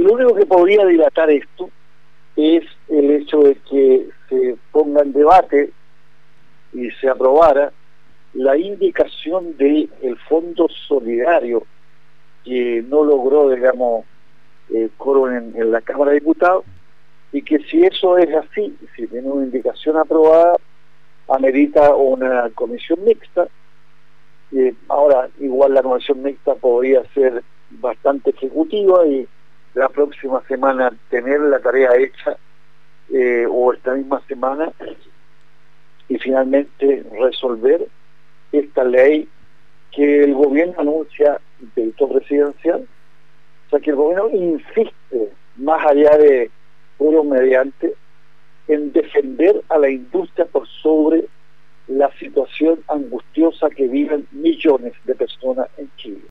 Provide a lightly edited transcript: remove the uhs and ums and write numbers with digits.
lo único que podría dilatar esto es el hecho de que se ponga en debate y se aprobara la indicación del Fondo Solidario, que no logró, digamos, quórum en la Cámara de Diputados, y que si eso es así, si tiene una indicación aprobada, amerita una comisión mixta. Ahora, igual la comisión mixta podría ser bastante ejecutiva y la próxima semana tener la tarea hecha, o esta misma semana, y finalmente resolver esta ley que el gobierno anuncia delito presidencial. O sea, que el gobierno insiste, más allá de puro mediante, en defender a la industria por sobre la situación angustiosa que viven millones de personas en Chile.